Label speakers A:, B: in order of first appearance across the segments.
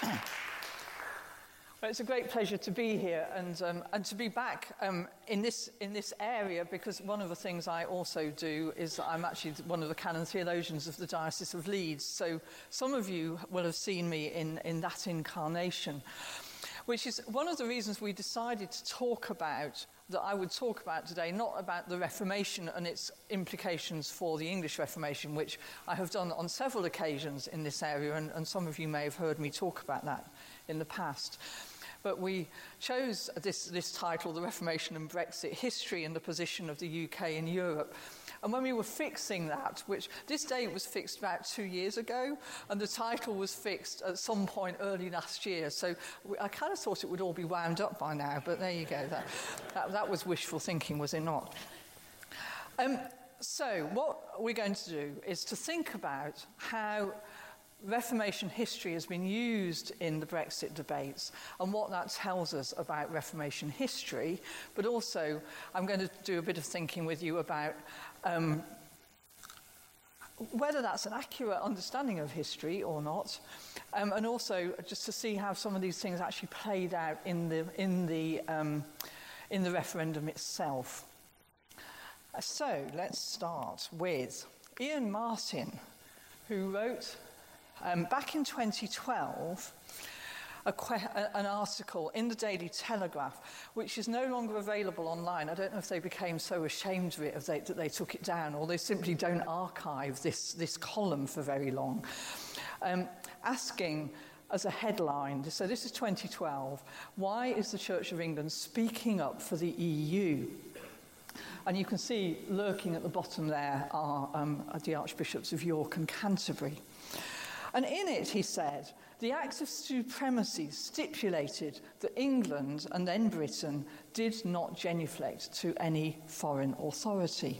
A: Well, it's a great pleasure to be here and to be back in this area, because one of the things I also do is I'm actually one of the canon theologians of the Diocese of Leeds. So some of you will have seen me in that incarnation, which is one of the reasons we decided to talk about, that I would talk about today, not about the Reformation and its implications for the English Reformation, which I have done on several occasions in this area, and some of you may have heard me talk about that in the past. But we chose this title, The Reformation and Brexit, History and the Position of the UK in Europe. And when we were fixing that, which this date was fixed about 2 years ago, and the title was fixed at some point early last year. So I kind of thought it would all be wound up by now, but there you go. That was wishful thinking, was it not? So what we're going to do is to think about how Reformation history has been used in the Brexit debates and what that tells us about Reformation history, but also I'm going to do a bit of thinking with you about whether that's an accurate understanding of history or not, and also just to see how some of these things actually played out in the referendum itself. So let's start with Ian Martin, who wrote back in 2012, an article in the Daily Telegraph, which is no longer available online. I don't know if they became so ashamed of it that they took it down, or they simply don't archive this column for very long. Asking as a headline, so this is 2012, why is the Church of England speaking up for the EU? And you can see lurking at the bottom there are the Archbishops of York and Canterbury. And in it, he said, the Act of Supremacy stipulated that England and then Britain did not genuflect to any foreign authority.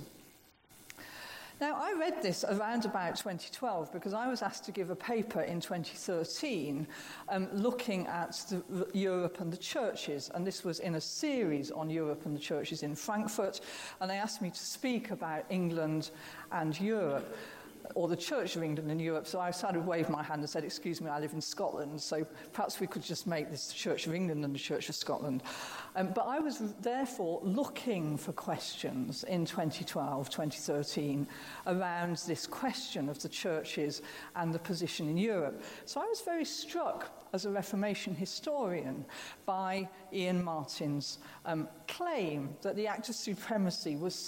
A: Now, I read this around about 2012 because I was asked to give a paper in 2013 looking at Europe and the churches, and this was in a series on Europe and the churches in Frankfurt, and they asked me to speak about England and Europe, or the Church of England and Europe. So I sort of waved my hand and said, excuse me, I live in Scotland, so perhaps we could just make this the Church of England and the Church of Scotland. But I was therefore looking for questions in 2012, 2013 around this question of the churches and the position in Europe. So I was very struck as a Reformation historian by Ian Martin's claim that the Act of Supremacy was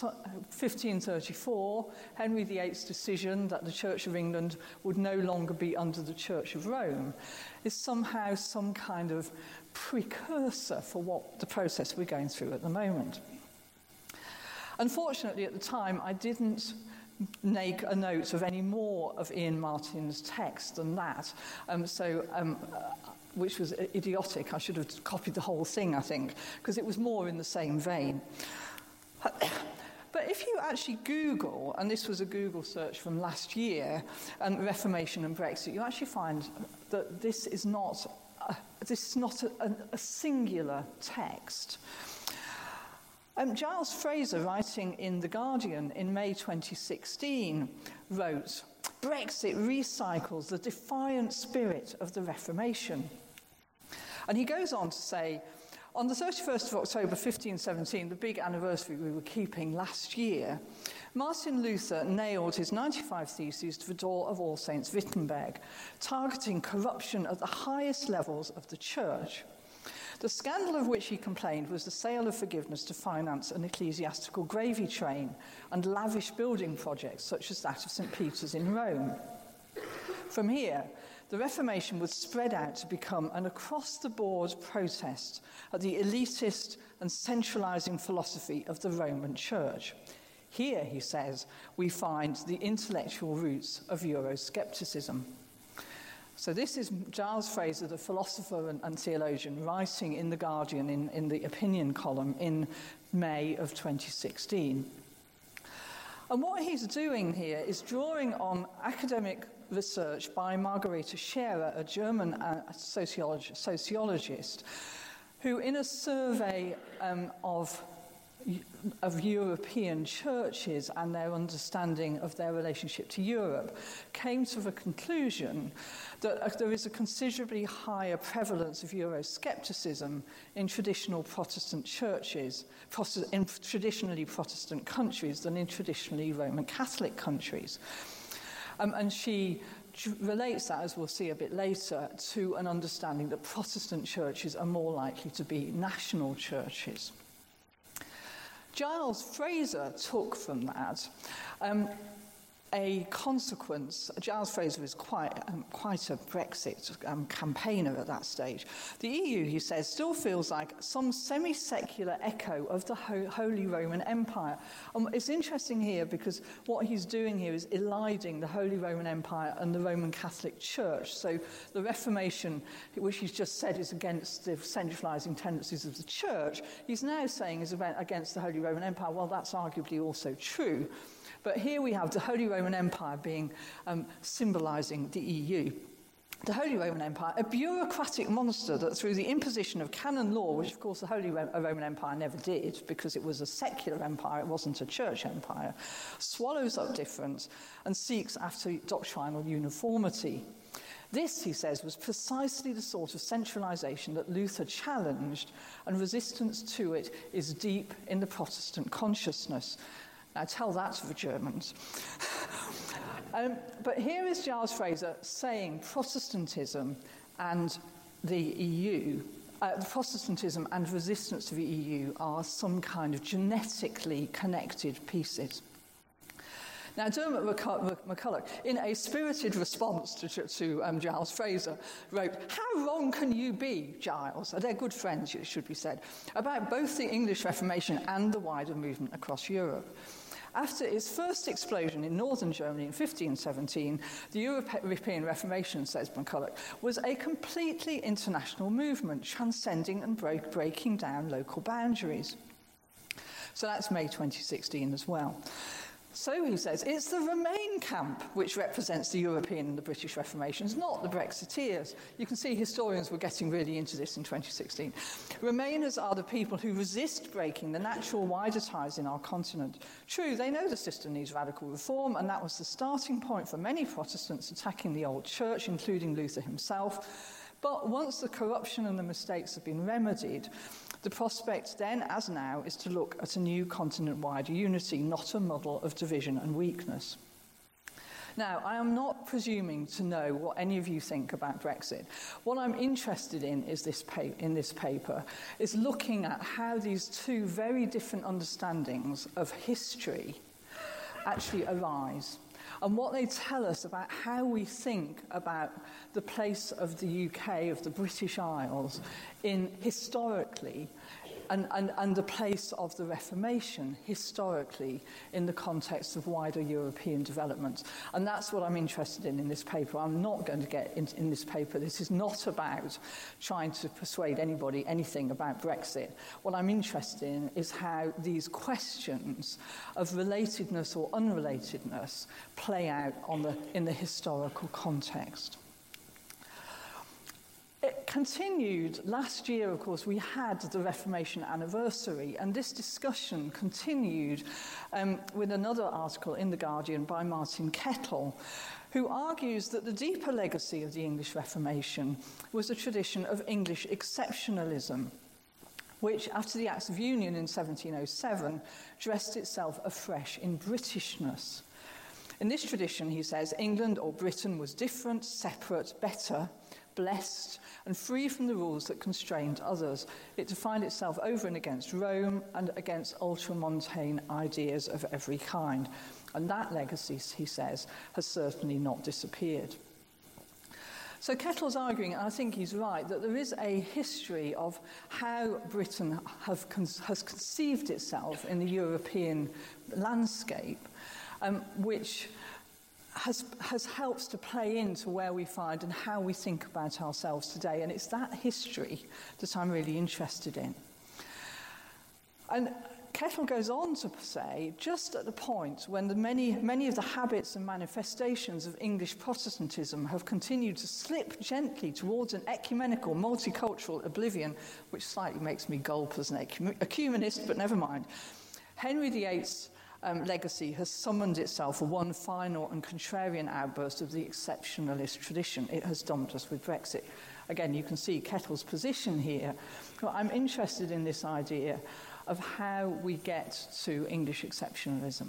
A: 1534, Henry VIII's decision that the Church of England would no longer be under the Church of Rome, is somehow some kind of precursor for what the process we're going through at the moment. Unfortunately, at the time, I didn't make a note of any more of Ian Martin's text than that, which was idiotic. I should have copied the whole thing, I think, because it was more in the same vein. But if you actually Google, and this was a Google search from last year, Reformation and Brexit, you actually find that this is not a singular text. Giles Fraser, writing in The Guardian in May 2016, wrote, Brexit recycles the defiant spirit of the Reformation. And he goes on to say, on the 31st of October 1517, the big anniversary we were keeping last year, Martin Luther nailed his 95 Theses to the door of All Saints Wittenberg, targeting corruption at the highest levels of the church. The scandal of which he complained was the sale of forgiveness to finance an ecclesiastical gravy train and lavish building projects such as that of St. Peter's in Rome. From here, the Reformation would spread out to become an across-the-board protest at the elitist and centralising philosophy of the Roman Church. Here, he says, we find the intellectual roots of Euroscepticism. So this is Giles Fraser, the philosopher and theologian, writing in The Guardian in the opinion column in May of 2016. And what he's doing here is drawing on academic research by Margarete Scherer, a German sociologist, who in a survey of of European churches and their understanding of their relationship to Europe, came to the conclusion that there is a considerably higher prevalence of Euroscepticism in traditional Protestant churches, in traditionally Protestant countries, than in traditionally Roman Catholic countries. And she relates that, as we'll see a bit later, to an understanding that Protestant churches are more likely to be national churches. Giles Fraser took from that a consequence. Giles Fraser is quite a Brexit campaigner at that stage. The EU, he says, still feels like some semi-secular echo of the Holy Roman Empire. It's interesting here because what he's doing here is eliding the Holy Roman Empire and the Roman Catholic Church. So the Reformation, which he's just said is against the centralising tendencies of the Church, he's now saying is against the Holy Roman Empire. Well, that's arguably also true. But here we have the Holy Roman Empire being symbolising the EU. The Holy Roman Empire, a bureaucratic monster that through the imposition of canon law, which of course the Holy Roman Empire never did because it was a secular empire, it wasn't a church empire, swallows up difference and seeks after doctrinal uniformity. This, he says, was precisely the sort of centralisation that Luther challenged, and resistance to it is deep in the Protestant consciousness. Now tell that to the Germans. But here is Giles Fraser saying Protestantism and the EU, Protestantism and resistance to the EU are some kind of genetically connected pieces. Now, Dermot McCulloch, in a spirited response to Giles Fraser, wrote, "How wrong can you be, Giles?" They're good friends, it should be said, about both the English Reformation and the wider movement across Europe. After its first explosion in northern Germany in 1517, the European Reformation, says McCulloch, was a completely international movement, transcending and breaking down local boundaries. So that's May 2016 as well. So, he says, it's the Remain camp which represents the European and the British Reformations, not the Brexiteers. You can see historians were getting really into this in 2016. Remainers are the people who resist breaking the natural wider ties in our continent. True, they know the system needs radical reform, and that was the starting point for many Protestants attacking the old church, including Luther himself. But once the corruption and the mistakes have been remedied, the prospect then, as now, is to look at a new continent-wide unity, not a model of division and weakness. Now, I am not presuming to know what any of you think about Brexit. What I'm interested in is this paper is looking at how these two very different understandings of history actually arise, and what they tell us about how we think about the place of the UK, of the British Isles, in historically, and the place of the Reformation historically in the context of wider European development. And that's what I'm interested in this paper. I'm not going to get in this paper. This is not about trying to persuade anybody anything about Brexit. What I'm interested in is how these questions of relatedness or unrelatedness play out in the historical context. It continued. Last year, of course, we had the Reformation anniversary, and this discussion continued with another article in The Guardian by Martin Kettle, who argues that the deeper legacy of the English Reformation was a tradition of English exceptionalism, which, after the Acts of Union in 1707, dressed itself afresh in Britishness. In this tradition, he says, England or Britain was different, separate, better, blessed, and free from the rules that constrained others. It defined itself over and against Rome and against ultramontane ideas of every kind. And that legacy, he says, has certainly not disappeared. So Kettle's arguing, and I think he's right, that there is a history of how Britain has conceived itself in the European landscape, which has helped to play into where we find and how we think about ourselves today. And it's that history that I'm really interested in. And Kettle goes on to say, just at the point when many of the habits and manifestations of English Protestantism have continued to slip gently towards an ecumenical, multicultural oblivion, which slightly makes me gulp as an ecumenist, but never mind, Henry VIII's legacy has summoned itself for one final and contrarian outburst of the exceptionalist tradition. It has dumped us with Brexit. Again, you can see Kettle's position here. Well, I'm interested in this idea of how we get to English exceptionalism.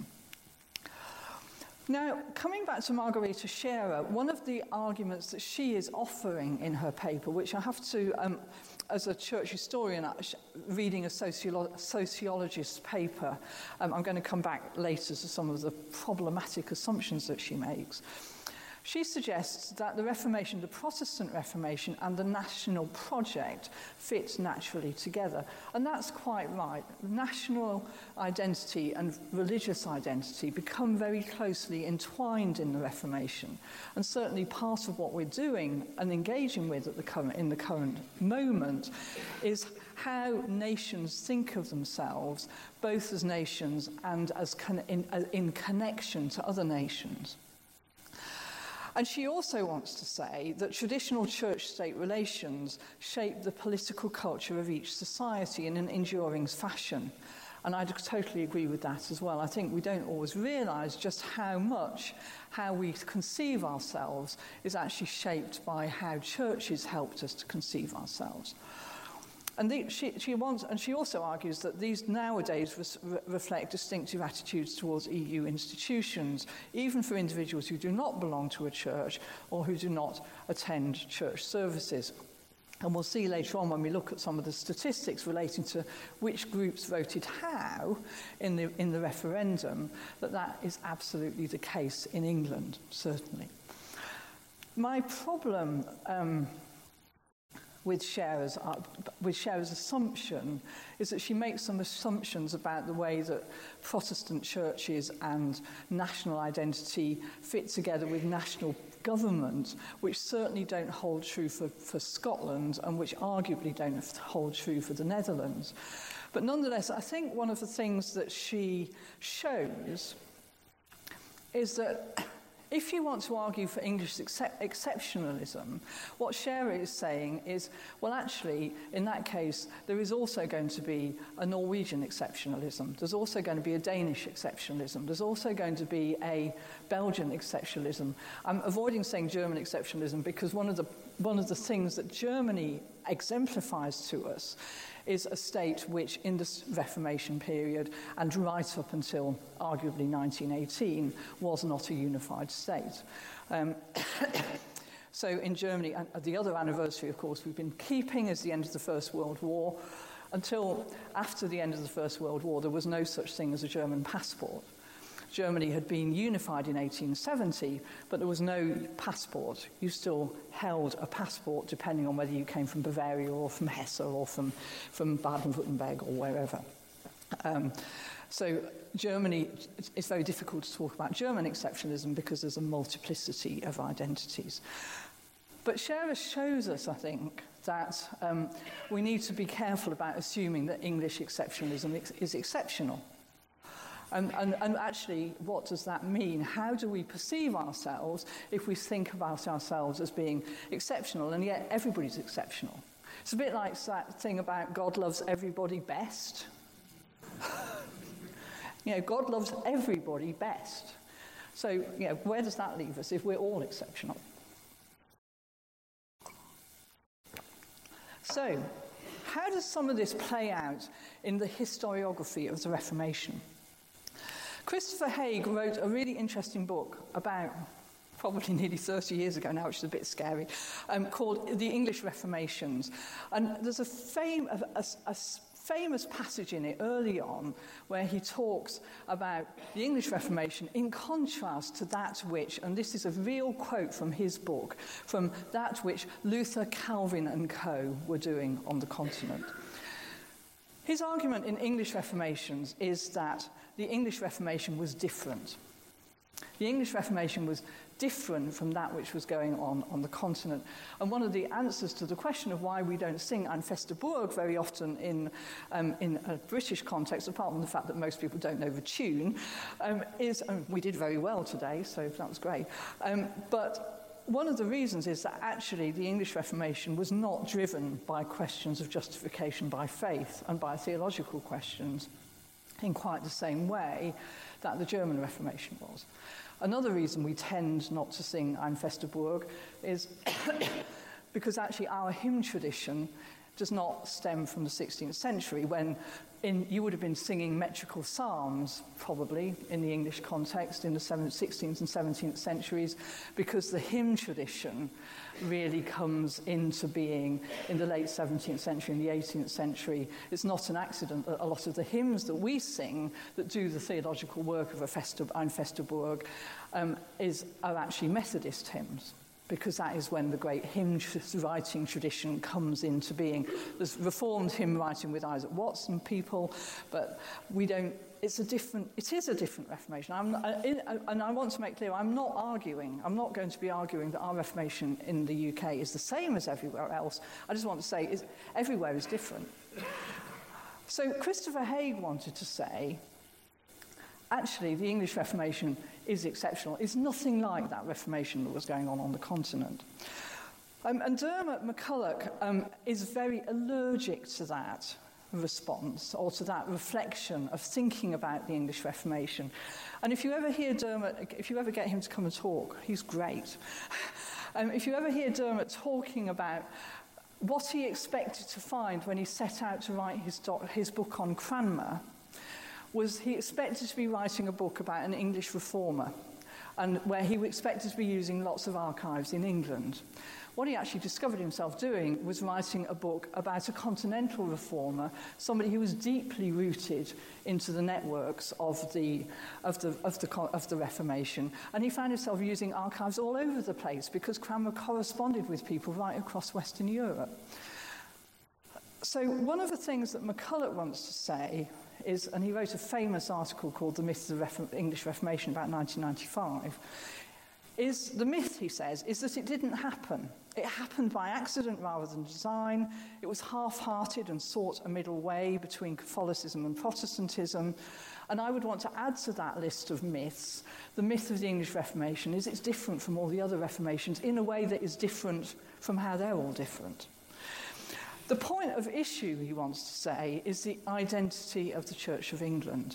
A: Now, coming back to Margarita Scherer, one of the arguments that she is offering in her paper, which I have to, as a church historian, reading a sociologist's paper, I'm going to come back later to some of the problematic assumptions that she makes. She suggests that the Reformation, the Protestant Reformation, and the national project fit naturally together. And that's quite right. National identity and religious identity become very closely entwined in the Reformation. And certainly part of what we're doing and engaging with in the current moment is how nations think of themselves, both as nations and as in connection to other nations. And she also wants to say that traditional church-state relations shape the political culture of each society in an enduring fashion. And I totally agree with that as well. I think we don't always realise just how much how we conceive ourselves is actually shaped by how churches helped us to conceive ourselves. And she also argues that these nowadays reflect distinctive attitudes towards EU institutions, even for individuals who do not belong to a church or who do not attend church services. And we'll see later on when we look at some of the statistics relating to which groups voted how in the referendum, that is absolutely the case in England, certainly. My problem with Scherer's assumption is that she makes some assumptions about the way that Protestant churches and national identity fit together with national government, which certainly don't hold true for Scotland and which arguably don't hold true for the Netherlands. But nonetheless, I think one of the things that she shows is that if you want to argue for English exceptionalism, what Scherer is saying is, well, actually, in that case, there is also going to be a Norwegian exceptionalism. There's also going to be a Danish exceptionalism. There's also going to be a Belgian exceptionalism. I'm avoiding saying German exceptionalism because one of the things that Germany exemplifies to us is a state which, in the Reformation period and right up until arguably 1918, was not a unified state. So in Germany, and the other anniversary, of course, we've been keeping is the end of the First World War. Until after the end of the First World War, there was no such thing as a German passport. Germany had been unified in 1870, but there was no passport. You still held a passport depending on whether you came from Bavaria or from Hesse or from Baden-Württemberg or wherever. So Germany, it's very difficult to talk about German exceptionalism because there's a multiplicity of identities. But Scherer shows us, I think, that we need to be careful about assuming that English exceptionalism is exceptional. And actually, what does that mean? How do we perceive ourselves if we think about ourselves as being exceptional, and yet everybody's exceptional? It's a bit like that thing about God loves everybody best. God loves everybody best. So, where does that leave us if we're all exceptional? So, how does some of this play out in the historiography of the Reformation? Christopher Haig wrote a really interesting book about probably nearly 30 years ago now, which is a bit scary, called The English Reformations. And there's a famous passage in it early on where he talks about the English Reformation in contrast to that which, and this is a real quote from his book, from that which Luther, Calvin and co. were doing on the continent. His argument in English Reformations is that the English Reformation was different. The English Reformation was different from that which was going on the continent. And one of the answers to the question of why we don't sing Ein feste Burg very often in a British context, apart from the fact that most people don't know the tune, is, we did very well today, so that was great, but one of the reasons is that actually the English Reformation was not driven by questions of justification by faith and by theological questions in quite the same way that the German Reformation was. Another reason we tend not to sing Ein feste Burg is because actually our hymn tradition does not stem from the 16th century, when you would have been singing metrical psalms, probably, in the English context, in the 16th and 17th centuries, because the hymn tradition really comes into being in the late 17th century and the 18th century. It's not an accident that a lot of the hymns that we sing that do the theological work of Ein feste Burg are actually Methodist hymns, because that is when the great hymn writing tradition comes into being. There's Reformed hymn writing with Isaac Watts and people, but it is a different Reformation. And I want to make clear, I'm not going to be arguing that our Reformation in the UK is the same as everywhere else. I just want to say everywhere is different. So Christopher Haig wanted to say, actually, the English Reformation is exceptional. It's nothing like that Reformation that was going on the continent. And Dermot McCulloch is very allergic to that response, or to that reflection of thinking about the English Reformation. And if you ever hear Dermot, if you ever get him to come and talk, he's great. If you ever hear Dermot talking about what he expected to find when he set out to write his book on Cranmer, was he expected to be writing a book about an English reformer, and where he expected to be using lots of archives in England. What he actually discovered himself doing was writing a book about a continental reformer, somebody who was deeply rooted into the networks of the Reformation, and he found himself using archives all over the place because Cranmer corresponded with people right across Western Europe. So one of the things that McCulloch wants to say is, and he wrote a famous article called The Myth of the English Reformation about 1995, is the myth, he says, is that it didn't happen. It happened by accident rather than design. It was half-hearted and sought a middle way between Catholicism and Protestantism. And I would want to add to that list of myths, the myth of the English Reformation is it's different from all the other Reformations in a way that is different from how they're all different. The point of issue, he wants to say, is the identity of the Church of England.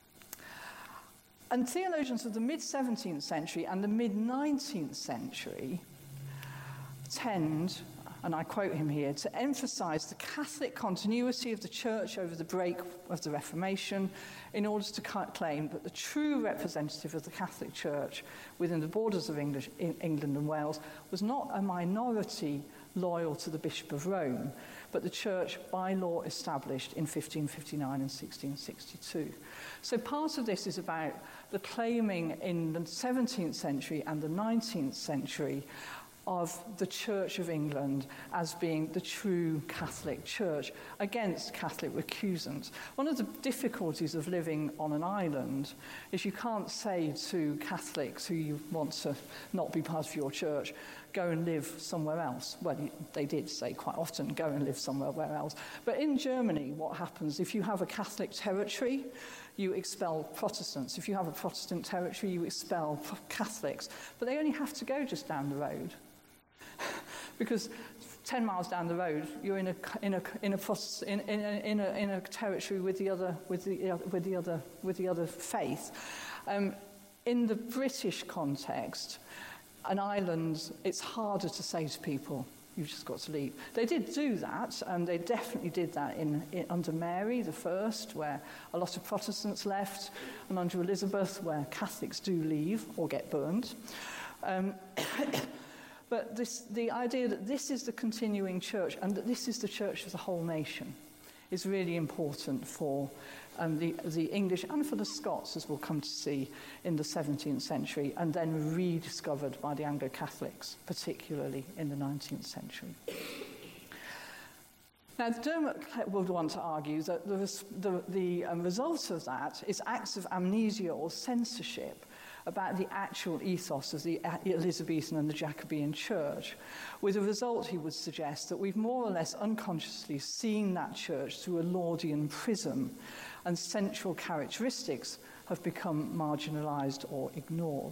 A: And theologians of the mid-17th century and the mid-19th century tend, and I quote him here, to emphasize the Catholic continuity of the Church over the break of the Reformation in order to claim that the true representative of the Catholic Church within the borders of England and Wales was not a minority loyal to the Bishop of Rome, but the Church by law established in 1559 and 1662. So part of this is about the claiming in the 17th century and the 19th century of the Church of England as being the true Catholic Church against Catholic recusants. One of the difficulties of living on an island is you can't say to Catholics who you want to not be part of your church, go and live somewhere else. Well, they did say quite often, go and live somewhere else. But in Germany, what happens, if you have a Catholic territory, you expel Protestants. If you have a Protestant territory, you expel Catholics. But they only have to go just down the road. Because 10 miles down the road, you're in a territory with the other faith. In the British context, an island, it's harder to say to people, you've just got to leave. They did do that, and they definitely did that under Mary the First, where a lot of Protestants left, and under Elizabeth, where Catholics do leave or get burned. But the idea that this is the continuing church and that this is the church of the whole nation is really important for the English and for the Scots, as we'll come to see in the 17th century, and then rediscovered by the Anglo-Catholics, particularly in the 19th century. Now, Dermot would want to argue that the result of that is acts of amnesia or censorship about the actual ethos of the Elizabethan and the Jacobean Church, with a result, he would suggest, that we've more or less unconsciously seen that church through a Laudian prism, and central characteristics have become marginalised or ignored.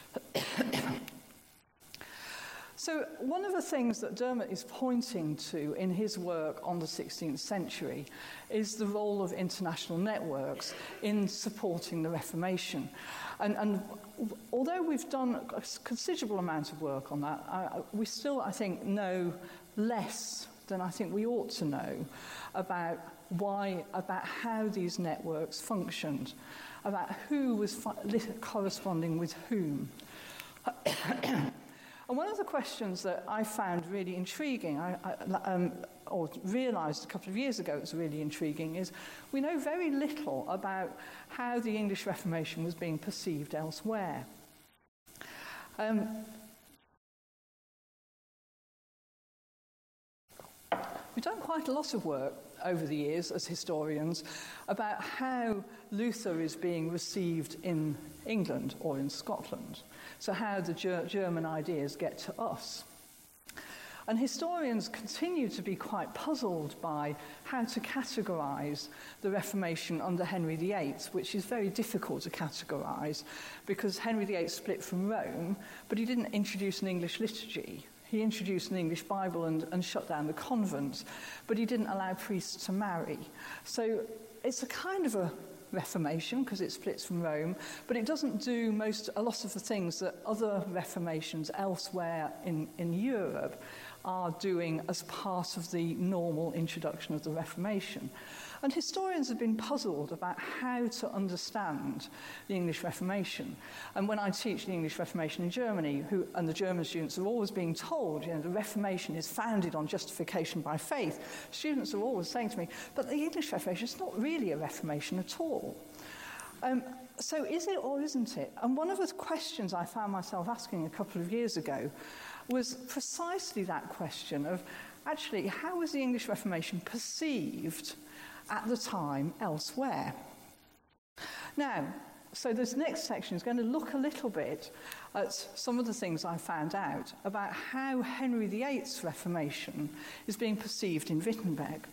A: So one of the things that Dermot is pointing to in his work on the 16th century is the role of international networks in supporting the Reformation. And although we've done a considerable amount of work on that, we still, I think, know less than I think we ought to know about how these networks functioned, about who was corresponding with whom. And one of the questions that I found really intriguing, or realised a couple of years ago it was really intriguing, is we know very little about how the English Reformation was being perceived elsewhere. We've done quite a lot of work over the years as historians about how Luther is being received in England or in Scotland, so how the German ideas get to us. And historians continue to be quite puzzled by how to categorise the Reformation under Henry VIII, which is very difficult to categorise because Henry VIII split from Rome, but he didn't introduce an English liturgy. He introduced an English Bible and shut down the convent, but he didn't allow priests to marry. So it's a kind of a Reformation because it splits from Rome, but it doesn't do a lot of the things that other Reformations elsewhere in Europe are doing as part of the normal introduction of the Reformation. And historians have been puzzled about how to understand the English Reformation. And when I teach the English Reformation in Germany, and the German students are always being told, the Reformation is founded on justification by faith, students are always saying to me, but the English Reformation is not really a Reformation at all. So is it or isn't it? And one of the questions I found myself asking a couple of years ago was precisely that question of, actually, how was the English Reformation perceived at the time elsewhere? Now, so this next section is going to look a little bit at some of the things I found out about how Henry VIII's Reformation is being perceived in Wittenberg.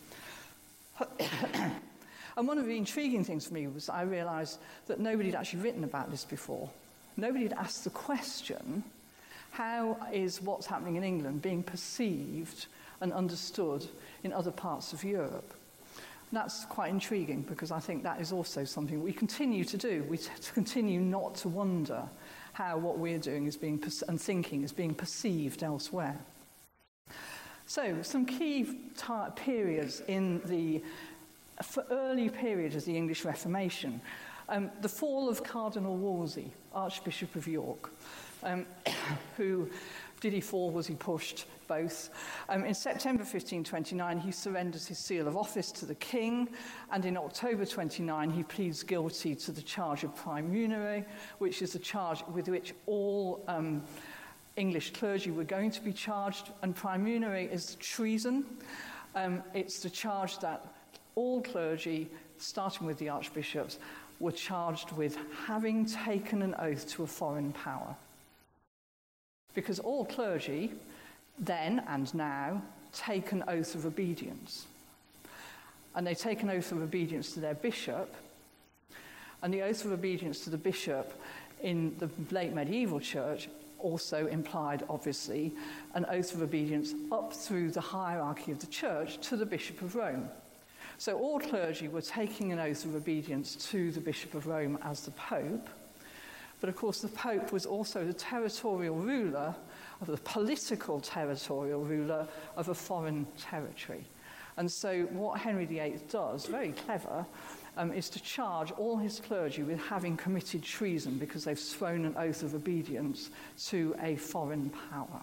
A: And one of the intriguing things for me was I realised that nobody had actually written about this before. Nobody had asked the question, how is what's happening in England being perceived and understood in other parts of Europe? And that's quite intriguing because I think that is also something we continue to do. We continue not to wonder how what we're doing is being and thinking is being perceived elsewhere. So, some key periods in the early period of the English Reformation. The fall of Cardinal Wolsey, Archbishop of York, who did he fall, was he pushed? Both. In September 1529, he surrenders his seal of office to the king, and in October 29, he pleads guilty to the charge of praemunire, which is the charge with which all English clergy were going to be charged, and praemunire is treason. It's the charge that all clergy, starting with the archbishops, were charged with having taken an oath to a foreign power. Because all clergy, then and now, take an oath of obedience. And they take an oath of obedience to their bishop, and the oath of obedience to the bishop in the late medieval church also implied, obviously, an oath of obedience up through the hierarchy of the church to the Bishop of Rome. So all clergy were taking an oath of obedience to the Bishop of Rome as the Pope. But of course the Pope was also the territorial ruler, of the political territorial ruler of a foreign territory. And so what Henry VIII does, very clever, is to charge all his clergy with having committed treason because they've sworn an oath of obedience to a foreign power.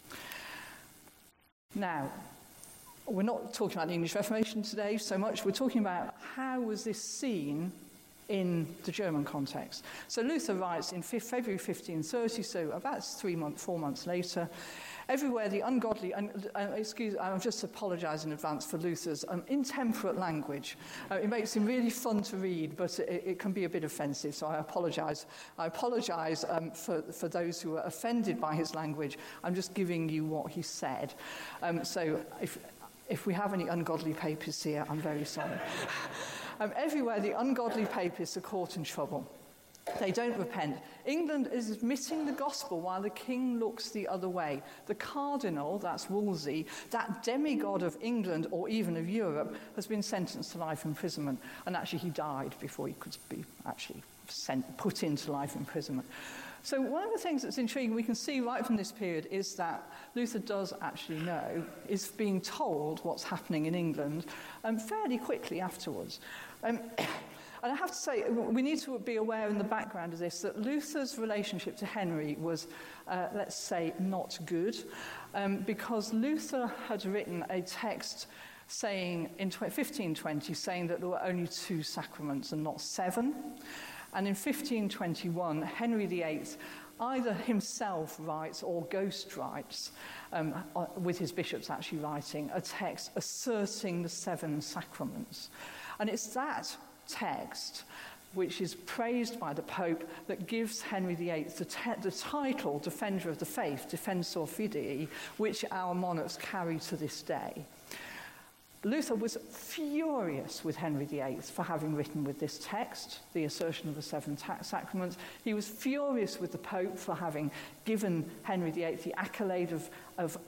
A: Now, we're not talking about the English Reformation today so much. We're talking about how was this seen in the German context. So Luther writes in February 1530, so about 4 months later, everywhere the ungodly, I'll just apologise in advance for Luther's intemperate language. It makes him really fun to read, but it can be a bit offensive, so I apologise. I apologise for those who are offended by his language. I'm just giving you what he said. So if we have any ungodly papists here, I'm very sorry. Everywhere the ungodly papists are caught in trouble. They don't repent. England is admitting the gospel while the king looks the other way. The cardinal, that's Wolsey, that demigod of England or even of Europe, has been sentenced to life imprisonment. And actually he died before he could be actually put into life imprisonment. So one of the things that's intriguing, we can see right from this period, is that Luther does actually know, is being told what's happening in England fairly quickly afterwards. And I have to say, we need to be aware in the background of this that Luther's relationship to Henry was, let's say, not good, because Luther had written a text saying in 1520, saying that there were only 2 sacraments and not 7. And in 1521, Henry VIII either himself writes or ghost writes, with his bishops actually writing, a text asserting the 7 sacraments. And it's that text, which is praised by the Pope, that gives Henry VIII the title Defender of the Faith, Defensor Fidei, which our monarchs carry to this day. Luther was furious with Henry VIII for having written with this text, the assertion of the 7 sacraments. He was furious with the Pope for having given Henry VIII the accolade of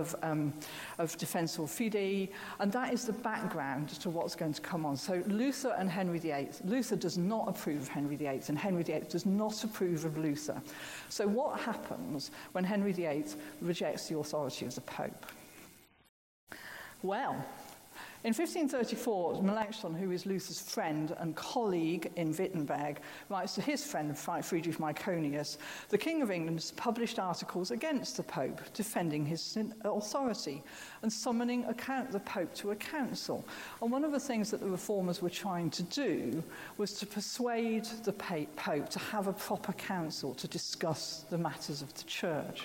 A: Defensor Fidei, and that is the background to what's going to come on. So Luther and Henry VIII. Luther does not approve of Henry VIII, and Henry VIII does not approve of Luther. So what happens when Henry VIII rejects the authority of the Pope? Well, in 1534, Melanchthon, who is Luther's friend and colleague in Wittenberg, writes to his friend Friedrich Myconius, the King of England has published articles against the Pope, defending his authority and summoning the Pope to a council. And one of the things that the reformers were trying to do was to persuade the Pope to have a proper council to discuss the matters of the Church.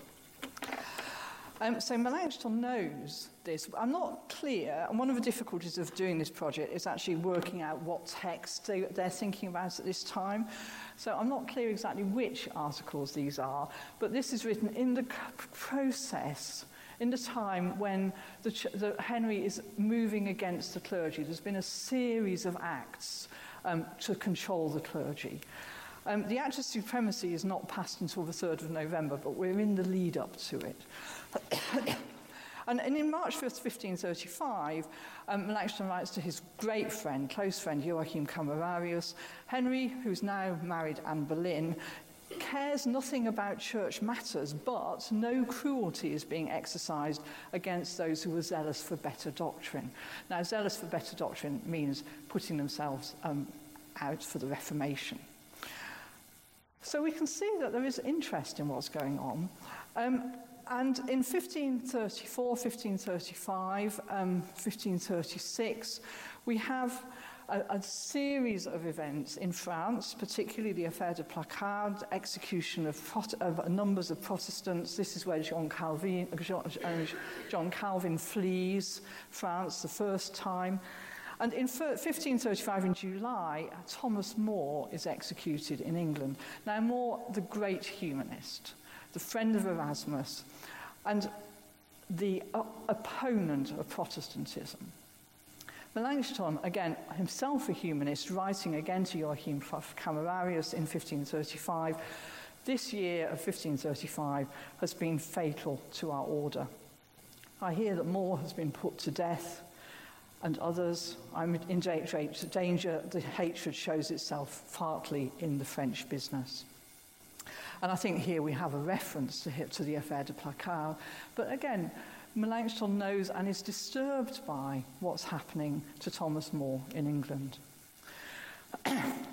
A: So Melanchthon knows this. I'm not clear, and one of the difficulties of doing this project is actually working out what text they're thinking about at this time. So I'm not clear exactly which articles these are, but this is written in the process, in the time when Henry is moving against the clergy. There's been a series of acts to control the clergy. The Act of Supremacy is not passed until the 3rd of November, but we're in the lead up to it. And in March 1st, 1535, Melanchthon writes to his great friend, close friend, Joachim Camerarius, Henry, who's now married Anne Boleyn, cares nothing about church matters, but no cruelty is being exercised against those who are zealous for better doctrine. Now, zealous for better doctrine means putting themselves out for the Reformation. So we can see that there is interest in what's going on. And in 1534, 1535, 1536, we have a series of events in France, particularly the Affaire de Placard, execution of numbers of Protestants. This is where John Calvin flees France the first time. And in 1535, in July, Thomas More is executed in England. Now, More, the great humanist, the friend of Erasmus, and the opponent of Protestantism. Melanchthon, again, himself a humanist, writing again to Joachim Camerarius in 1535, this year of 1535 has been fatal to our order. I hear that More has been put to death, and others, I'm in danger. The hatred shows itself partly in the French business. And I think here we have a reference to the Affaire de Placard. But again, Melanchthon knows and is disturbed by what's happening to Thomas More in England.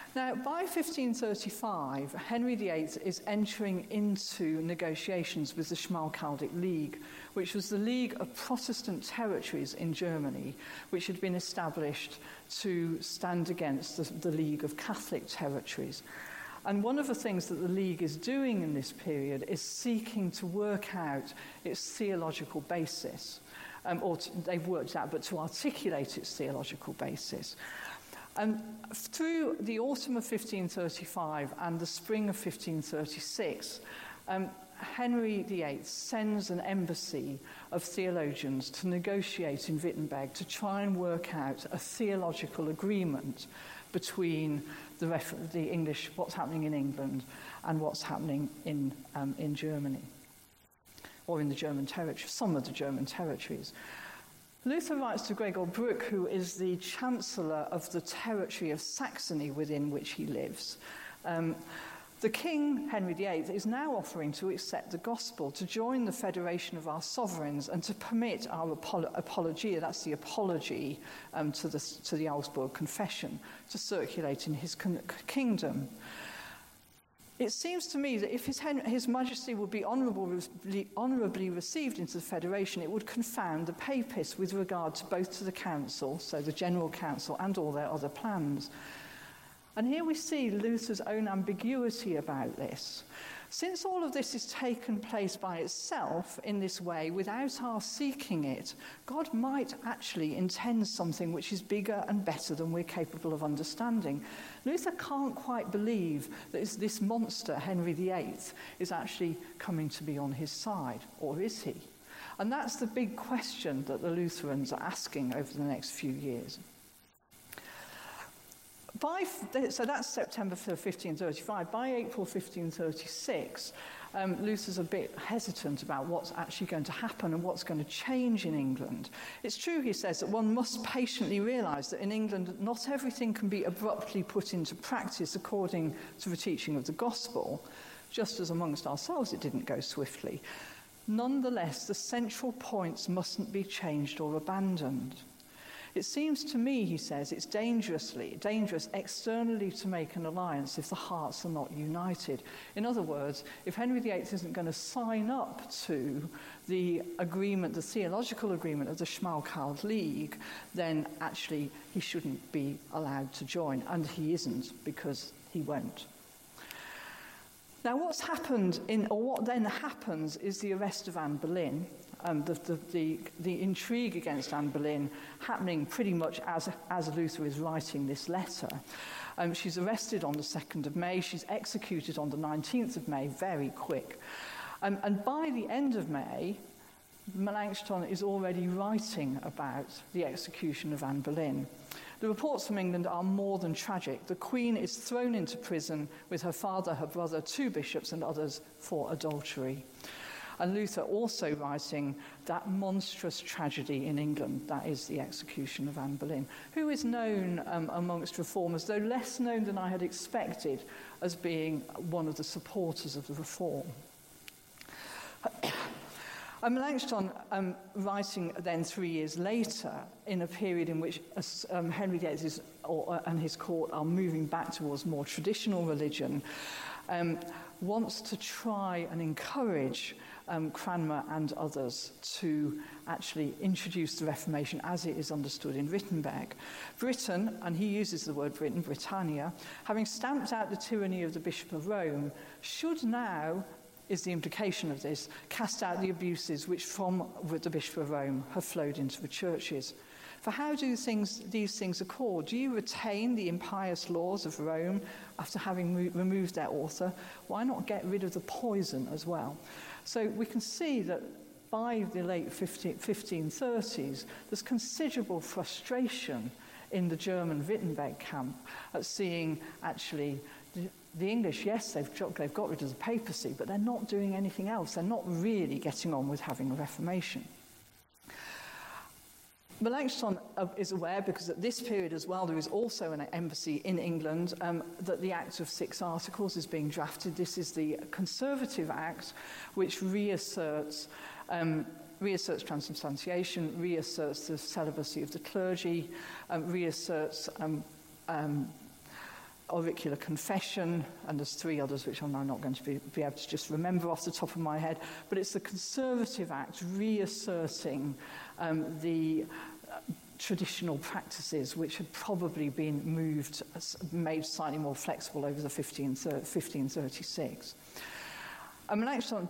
A: Now, by 1535, Henry VIII is entering into negotiations with the Schmalkaldic League, which was the League of Protestant Territories in Germany, which had been established to stand against the League of Catholic Territories. And one of the things that the League is doing in this period is seeking to work out its theological basis. They've worked out, but to articulate its theological basis. And through the autumn of 1535 and the spring of 1536, Henry VIII sends an embassy of theologians to negotiate in Wittenberg to try and work out a theological agreement between the English, what's happening in England, and what's happening in Germany, or in the German territories, some of the German territories. Luther writes to Gregor Bruck, who is the Chancellor of the territory of Saxony within which he lives. The King, Henry VIII, is now offering to accept the gospel, to join the federation of our sovereigns, and to permit our apologia, that's the apology to the Augsburg Confession, to circulate in his kingdom. It seems to me that if His Majesty would be honourably received into the Federation, it would confound the Papists with regard to both to the Council, so the General Council, and all their other plans. And here we see Luther's own ambiguity about this. Since all of this has taken place by itself in this way, without our seeking it, God might actually intend something which is bigger and better than we're capable of understanding. Luther can't quite believe that this monster, Henry VIII, is actually coming to be on his side, or is he? And that's the big question that the Lutherans are asking over the next few years. So that's September 1535. By April 1536, Luther's a bit hesitant about what's actually going to happen and what's going to change in England. It's true, he says, that one must patiently realise that in England not everything can be abruptly put into practice according to the teaching of the gospel, just as amongst ourselves it didn't go swiftly. Nonetheless, the central points mustn't be changed or abandoned. It seems to me, he says, it's dangerous externally to make an alliance if the hearts are not united. In other words, if Henry VIII isn't going to sign up to the agreement, the theological agreement of the Schmalkald League, then actually he shouldn't be allowed to join. And he isn't, because he won't. Now, what then happens is the arrest of Anne Boleyn. The intrigue against Anne Boleyn happening pretty much as Luther is writing this letter. She's arrested on the 2nd of May. She's executed on the 19th of May, very quick. And by the end of May, Melanchthon is already writing about the execution of Anne Boleyn. The reports from England are more than tragic. The Queen is thrown into prison with her father, her brother, 2 bishops and others for adultery. And Luther also writing that monstrous tragedy in England, that is the execution of Anne Boleyn, who is known amongst reformers, though less known than I had expected, as being one of the supporters of the reform. Melanchthon, writing then 3 years later, in a period in which Henry VIII and his court are moving back towards more traditional religion, wants to try and encourage Cranmer and others to actually introduce the Reformation as it is understood in Wittenberg. Britain, and he uses the word Britain, Britannia, having stamped out the tyranny of the Bishop of Rome, should now, is the implication of this, cast out the abuses which from the Bishop of Rome have flowed into the churches. For how do these things accord? Do you retain the impious laws of Rome after having removed their author? Why not get rid of the poison as well? So we can see that by the late 1530s, there's considerable frustration in the German Wittenberg camp at seeing actually the English, yes, they've got rid of the papacy, but they're not doing anything else. They're not really getting on with having a Reformation. Melanchthon is aware, because at this period as well, there is also an embassy in England, that the Act of 6 Articles is being drafted. This is the Conservative Act, which reasserts transubstantiation, reasserts the celibacy of the clergy, reasserts Auricular Confession, and there's 3 others which I'm now not going to be able to just remember off the top of my head, but it's the Conservative Act reasserting the traditional practices which had probably been made slightly more flexible over the 1536. And Melanchthon,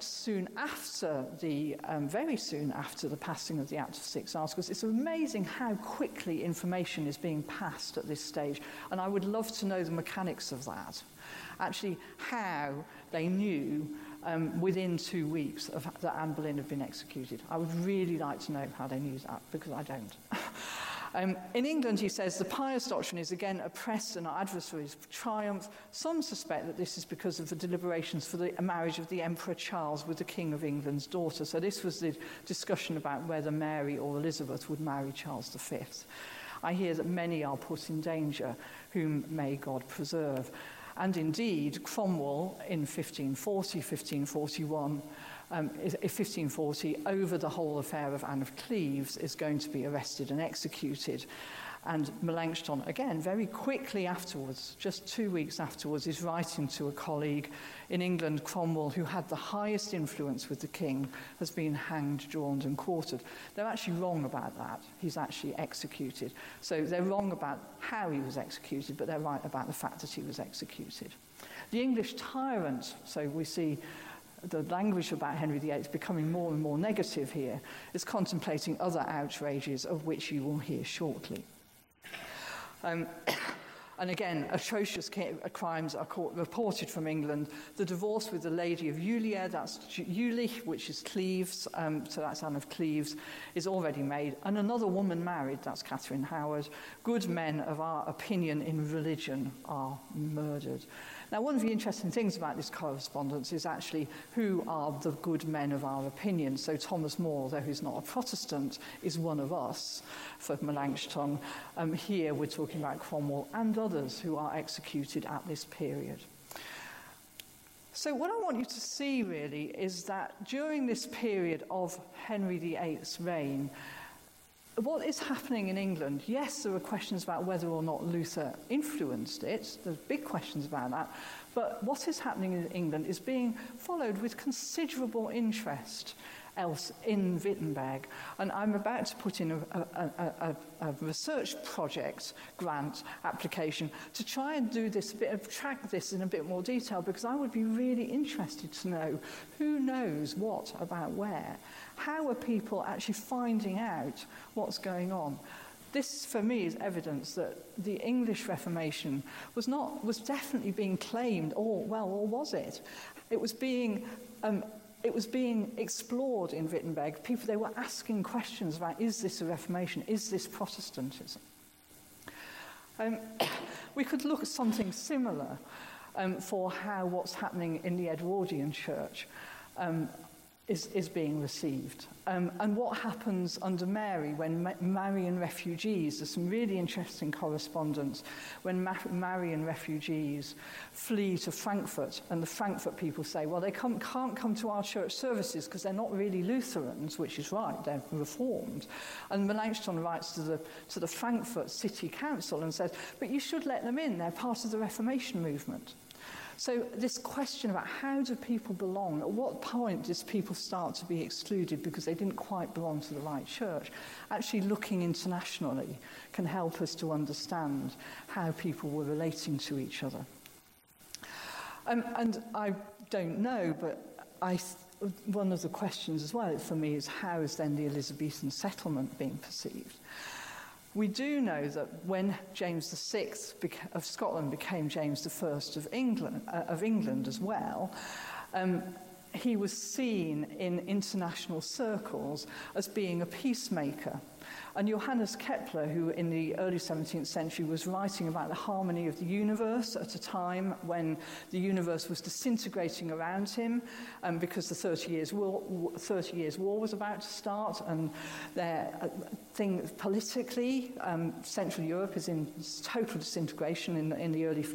A: very soon after the passing of the Act of 6 Articles, it's amazing how quickly information is being passed at this stage. And I would love to know the mechanics of that. Actually, how they knew within 2 weeks that Anne Boleyn had been executed. I would really like to know how they knew that, because I don't. In England, he says, the pious doctrine is again oppressed and our adversaries triumph. Some suspect that this is because of the deliberations for the marriage of the Emperor Charles with the King of England's daughter. So this was the discussion about whether Mary or Elizabeth would marry Charles V. I hear that many are put in danger, whom may God preserve. And indeed, Cromwell in 1540, 1541, 1540, over the whole affair of Anne of Cleves, is going to be arrested and executed. And Melanchthon, again, very quickly afterwards, just 2 weeks afterwards, is writing to a colleague in England, Cromwell, who had the highest influence with the king, has been hanged, drawn and quartered. They're actually wrong about that. He's actually executed. So they're wrong about how he was executed, but they're right about the fact that he was executed. The English tyrant, so we see the language about Henry VIII becoming more and more negative here, is contemplating other outrages of which you will hear shortly. And again, atrocious crimes are reported from England. The divorce with the Lady of Julier, that's Jülich, which is Cleves, so that's Anne of Cleves, is already made. And another woman married, that's Catherine Howard. Good men of our opinion in religion are murdered. Now, one of the interesting things about this correspondence is actually who are the good men of our opinion. So Thomas More, though he's not a Protestant, is one of us for Melanchthon. Here we're talking about Cromwell and others who are executed at this period. So what I want you to see really is that during this period of Henry VIII's reign, what is happening in England? Yes, there are questions about whether or not Luther influenced it. There's big questions about that. But what is happening in England is being followed with considerable interest else in Wittenberg. And I'm about to put in a research project grant application to try and do this, track this in a bit more detail, because I would be really interested to know who knows what about where. How are people actually finding out what's going on? This, for me, is evidence that the English Reformation was definitely being claimed, or was it? It was being explored in Wittenberg. They were asking questions about, is this a Reformation? Is this Protestantism? We could look at something similar for how what's happening in the Edwardian Church is being received. And what happens under Mary when Marian refugees, there's some really interesting correspondence, when Marian refugees flee to Frankfurt, and the Frankfurt people say, well, they can't come to our church services because they're not really Lutherans, which is right, they're Reformed. And Melanchthon writes to the Frankfurt City Council and says, but you should let them in, they're part of the Reformation movement. So this question about how do people belong, at what point does people start to be excluded because they didn't quite belong to the right church, actually looking internationally can help us to understand how people were relating to each other. And I don't know, but one of the questions as well for me is how is then the Elizabethan settlement being perceived? We do know that when James VI of Scotland became James I of England as well, he was seen in international circles as being a peacemaker. And Johannes Kepler, who in the early 17th century was writing about the harmony of the universe at a time when the universe was disintegrating around him, because the 30 Years' War was about to start, and politically, Central Europe is in total disintegration in the early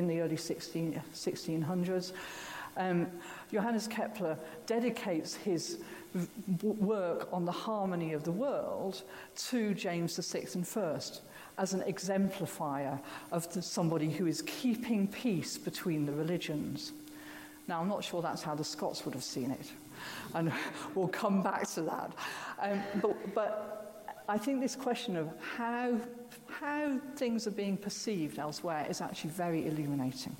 A: 1600s. Johannes Kepler dedicates his work on the harmony of the world to James VI and I. as an exemplifier of somebody who is keeping peace between the religions. Now, I'm not sure that's how the Scots would have seen it, and we'll come back to that. But I think this question of how things are being perceived elsewhere is actually very illuminating.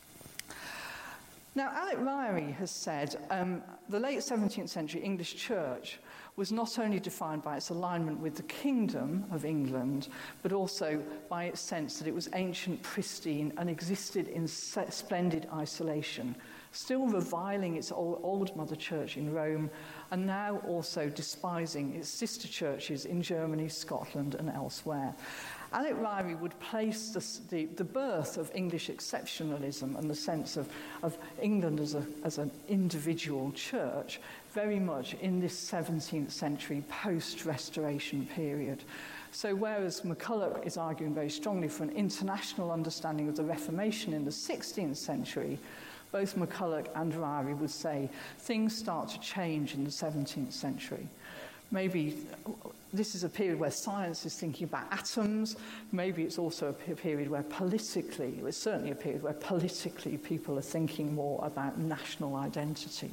A: Now, Alec Ryrie has said the late 17th century English church was not only defined by its alignment with the kingdom of England, but also by its sense that it was ancient, pristine, and existed in splendid isolation, still reviling its old mother church in Rome, and now also despising its sister churches in Germany, Scotland, and elsewhere. Alec Ryrie would place the birth of English exceptionalism and the sense of England as an individual church very much in this 17th century post-Restoration period. So whereas McCulloch is arguing very strongly for an international understanding of the Reformation in the 16th century, both McCulloch and Ryrie would say things start to change in the 17th century. Maybe this is a period where science is thinking about atoms. Maybe it's also a period where politically, it's certainly a period where politically people are thinking more about national identity.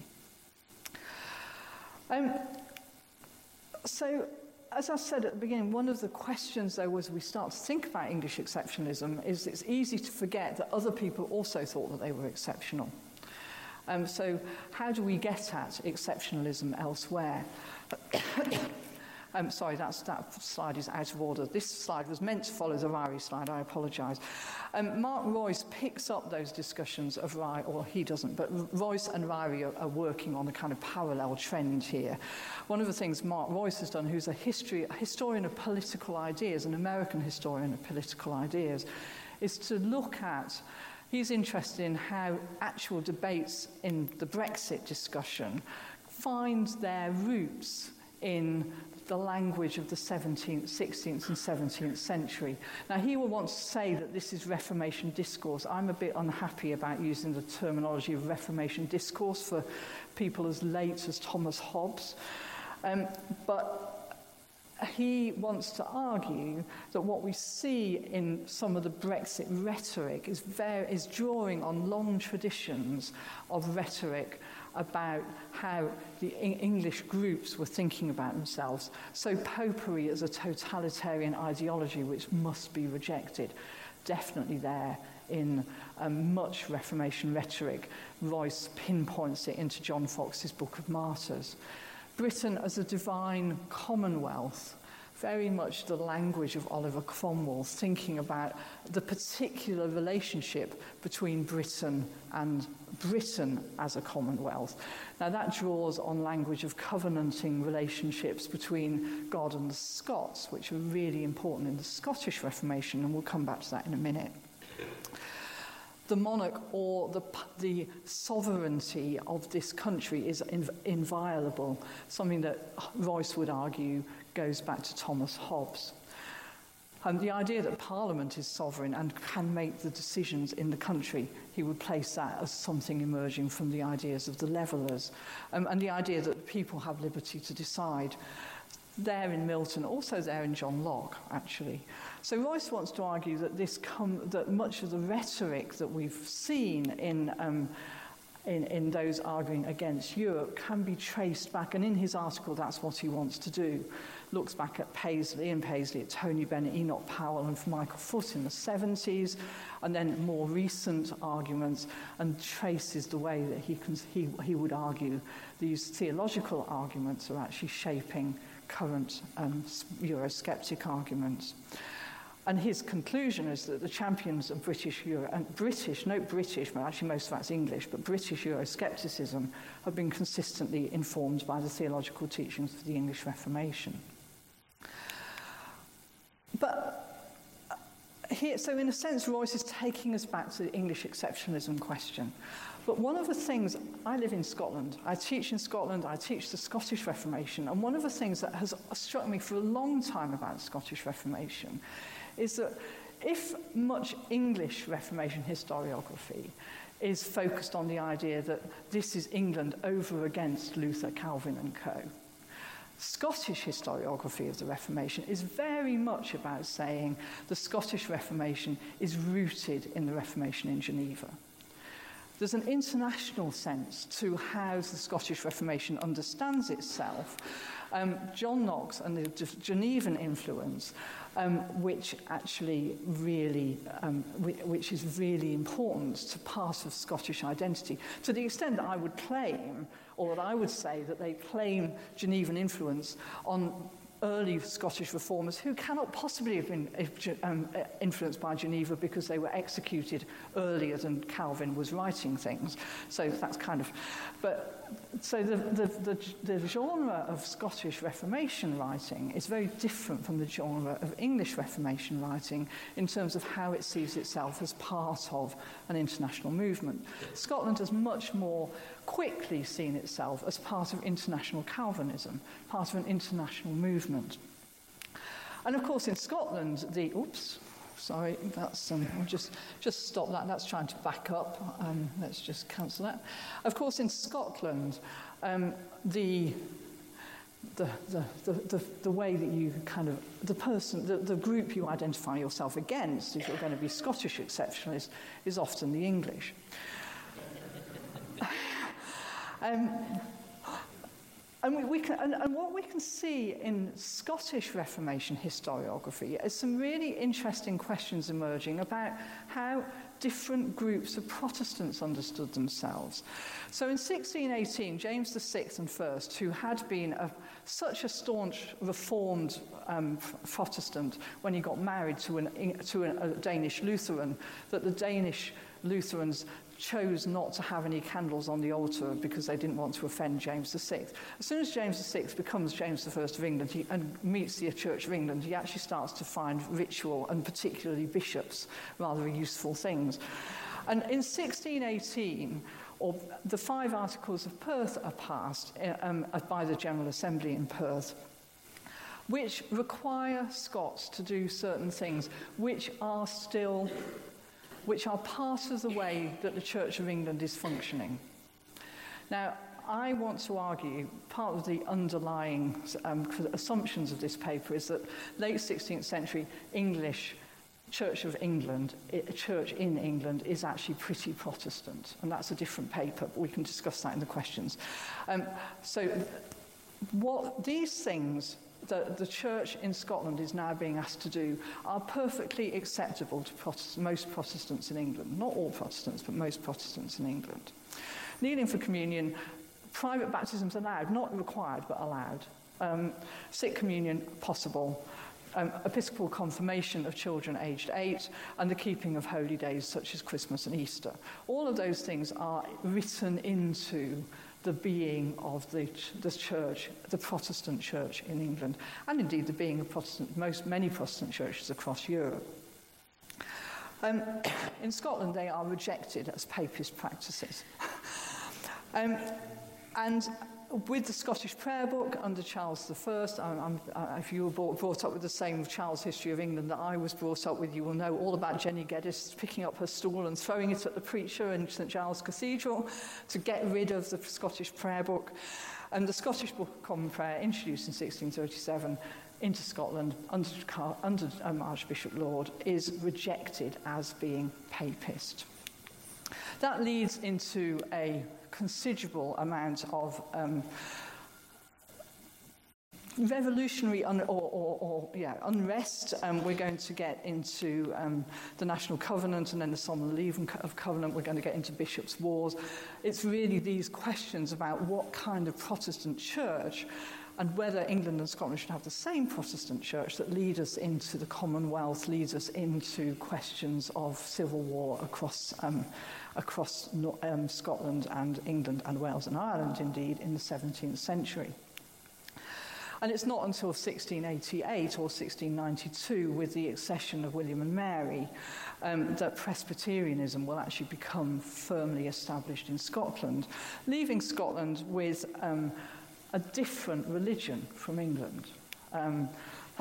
A: So, as I said at the beginning, one of the questions, though, as we start to think about English exceptionalism, is it's easy to forget that other people also thought that they were exceptional. So how do we get at exceptionalism elsewhere? Sorry, that slide is out of order. This slide was meant to follow the Ryrie slide. I apologise. Mark Royce picks up those discussions of Ryrie, or he doesn't, but Royce and Ryrie are working on a kind of parallel trend here. One of the things Mark Royce has done, who's a historian of political ideas, an American historian of political ideas, is to look at, he's interested in how actual debates in the Brexit discussion find their roots in the language of the 17th, 16th and 17th century. Now, he will want to say that this is Reformation discourse. I'm a bit unhappy about using the terminology of Reformation discourse for people as late as Thomas Hobbes. But he wants to argue that what we see in some of the Brexit rhetoric is drawing on long traditions of rhetoric about how the English groups were thinking about themselves. So popery as a totalitarian ideology which must be rejected, definitely there in much Reformation rhetoric. Royce pinpoints it into John Fox's Book of Martyrs. Britain as a divine commonwealth, very much the language of Oliver Cromwell, thinking about the particular relationship between Britain and Britain as a commonwealth. Now that draws on language of covenanting relationships between God and the Scots, which are really important in the Scottish Reformation, and we'll come back to that in a minute. The monarch or the sovereignty of this country is inviolable, something that Royce would argue goes back to Thomas Hobbes. And the idea that Parliament is sovereign and can make the decisions in the country, he would place that as something emerging from the ideas of the Levellers. And the idea that people have liberty to decide. There in Milton, also there in John Locke, actually. So Royce wants to argue that that much of the rhetoric that we've seen in those arguing against Europe can be traced back, and in his article that's what he wants to do. Looks back at Ian Paisley, at Tony Bennett, Enoch Powell and Michael Foot in the 70s, and then more recent arguments, and traces the way that he would argue these theological arguments are actually shaping current Eurosceptic arguments. And his conclusion is that the champions of but actually most of that's English, but British Euroscepticism have been consistently informed by the theological teachings of the English Reformation. But so in a sense, Royce is taking us back to the English exceptionalism question. But one of the things, I live in Scotland, I teach in Scotland, I teach the Scottish Reformation, and one of the things that has struck me for a long time about the Scottish Reformation is that if much English Reformation historiography is focused on the idea that this is England over against Luther, Calvin and co., Scottish historiography of the Reformation is very much about saying the Scottish Reformation is rooted in the Reformation in Geneva. There's an international sense to how the Scottish Reformation understands itself. John Knox and the Genevan influence, which actually really, which is really important to part of Scottish identity, to the extent that I would claim, or that I would say that they claim Genevan influence on early Scottish reformers who cannot possibly have been influenced by Geneva because they were executed earlier than Calvin was writing things. So that's kind of, but so the genre of Scottish Reformation writing is very different from the genre of English Reformation writing in terms of how it sees itself as part of an international movement. Scotland has much more quickly seen itself as part of international Calvinism, part of an international movement. And of course in Scotland, I'll just stop that. That's trying to back up. Let's just cancel that. Of course, in Scotland, the way that you kind of the group you identify yourself against, if you're going to be Scottish exceptionalist, is often the English. And what we can see in Scottish Reformation historiography is some really interesting questions emerging about how different groups of Protestants understood themselves. So in 1618, James VI and First, who had been such a staunch Reformed Protestant when he got married to a Danish Lutheran, that the Danish Lutherans chose not to have any candles on the altar because they didn't want to offend James VI. As soon as James VI becomes James I of England and meets the Church of England, he actually starts to find ritual, and particularly bishops, rather useful things. And in 1618, the 5 Articles of Perth are passed by the General Assembly in Perth, which require Scots to do certain things which are part of the way that the Church of England is functioning. Now, I want to argue part of the underlying assumptions of this paper is that late 16th century English Church of England, church in England, is actually pretty Protestant. And that's a different paper, but we can discuss that in the questions. So what these things that the church in Scotland is now being asked to do are perfectly acceptable to most Protestants in England. Not all Protestants, but most Protestants in England. Kneeling for communion, private baptisms allowed, not required, but allowed. Sick communion, possible. Episcopal confirmation of children aged 8, and the keeping of holy days such as Christmas and Easter. All of those things are written into the being of the church, the Protestant church in England, and indeed the being of many Protestant churches across Europe. In Scotland, they are rejected as papist practices. And with the Scottish Prayer Book under Charles I, if you were brought up with the same Charles History of England that I was brought up with, you will know all about Jenny Geddes picking up her stool and throwing it at the preacher in St Giles Cathedral to get rid of the Scottish Prayer Book. And the Scottish Book of Common Prayer, introduced in 1637 into Scotland under Archbishop Laud, is rejected as being papist. That leads into a considerable amount of revolutionary unrest. We're going to get into the National Covenant and then the Solemn Leave of Covenant. We're going to get into bishops' wars. It's really these questions about what kind of Protestant church and whether England and Scotland should have the same Protestant church that lead us into the Commonwealth, leads us into questions of civil war across Scotland and England and Wales and Ireland, indeed, in the 17th century. And it's not until 1688 or 1692, with the accession of William and Mary, that Presbyterianism will actually become firmly established in Scotland, leaving Scotland with a different religion from England.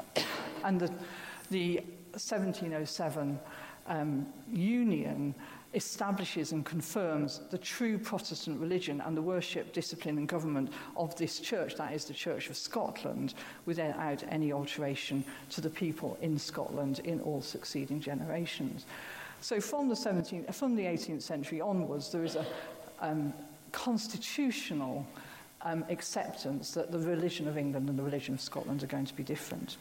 A: And the 1707 union establishes and confirms the true Protestant religion and the worship, discipline and government of this church, that is the Church of Scotland, without any alteration to the people in Scotland in all succeeding generations. So from the 18th century onwards, there is a constitutional acceptance that the religion of England and the religion of Scotland are going to be different.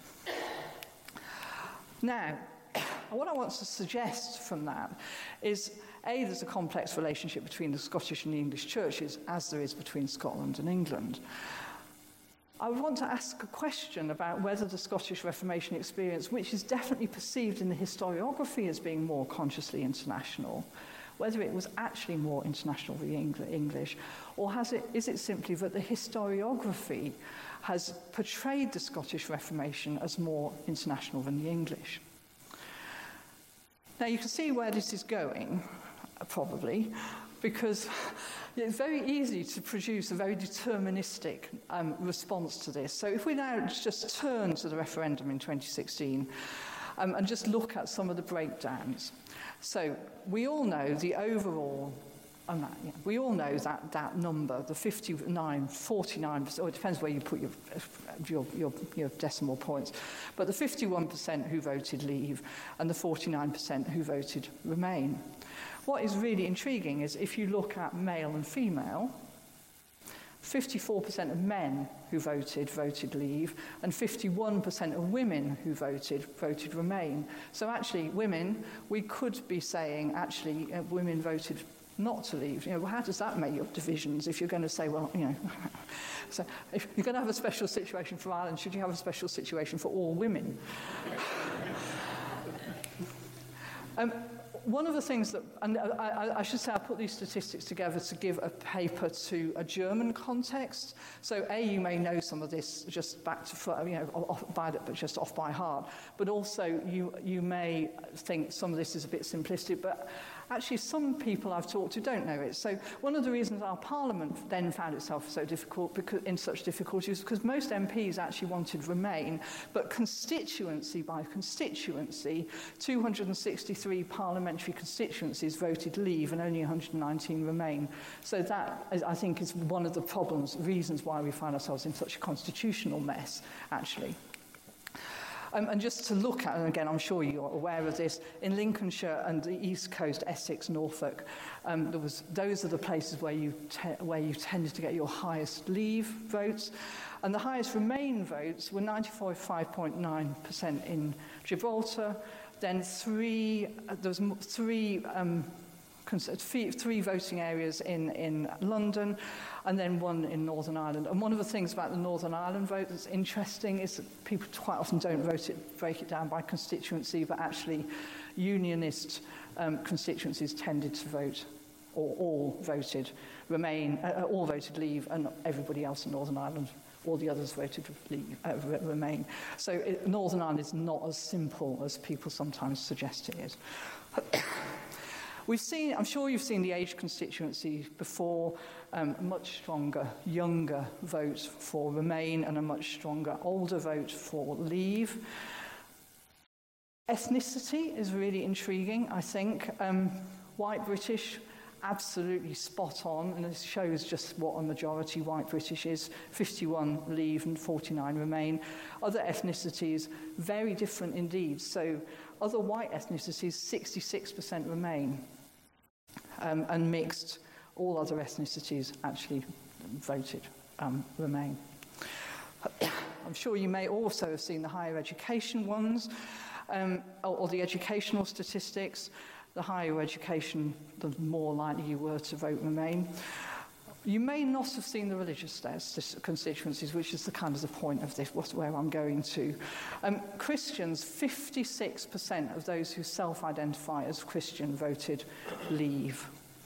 A: Now, what I want to suggest from that is, A, there's a complex relationship between the Scottish and the English churches, as there is between Scotland and England. I would want to ask a question about whether the Scottish Reformation experience, which is definitely perceived in the historiography as being more consciously international, whether it was actually more international than the English, or is it simply that the historiography has portrayed the Scottish Reformation as more international than the English? Now, you can see where this is going, probably, because it's very easy to produce a very deterministic response to this. So if we now just turn to the referendum in 2016 and just look at some of the breakdowns. So we all know the overall, we all know that number, the 49%, or it depends where you put your decimal points, but the 51% who voted Leave and the 49% who voted Remain. What is really intriguing is if you look at male and female, 54% of men who voted Leave, and 51% of women who voted Remain. So actually, women, we could be saying, actually, women voted not to leave. You know, well, how does that make up divisions if you're going to say, well, you know, so if you're going to have a special situation for Ireland, should you have a special situation for all women? One of the things that, and I should say I put these statistics together to give a paper to a German context. So you may know some of this just back to, you know, just off by heart, but also you may think some of this is a bit simplistic, but actually some people I've talked to don't know it. So one of the reasons our Parliament then found itself so difficult, in such difficulties, because most MPs actually wanted Remain, but constituency by constituency, 263 parliamentary constituencies voted Leave and only 119 Remain. So that, I think, is one of the reasons why we find ourselves in such a constitutional mess, actually. And just to look at, and again, I'm sure you're aware of this, in Lincolnshire and the East Coast, Essex, Norfolk, those are the places where you tended to get your highest Leave votes. And the highest Remain votes were 95.9% in Gibraltar, then three voting areas in London, and then one in Northern Ireland. And one of the things about the Northern Ireland vote that's interesting is that people quite often don't break it down by constituency, but actually unionist constituencies tended to vote, or all voted Remain, all voted Leave, and everybody else in Northern Ireland, all the others voted Remain. So Northern Ireland is not as simple as people sometimes suggest it is. I'm sure you've seen the age constituency before, a much stronger, younger vote for Remain and a much stronger, older vote for Leave. Ethnicity is really intriguing, I think. White British, absolutely spot on, and this shows just what a majority white British is. 51 Leave and 49 Remain. Other ethnicities, very different indeed. So other white ethnicities, 66% Remain. And mixed, all other ethnicities actually voted Remain. I'm sure you may also have seen the higher education ones, or the educational statistics. The higher education, the more likely you were to vote Remain. You may not have seen the religious constituencies, which is the kind of the point of this, where I'm going to. Christians, 56% of those who self-identify as Christian voted Leave.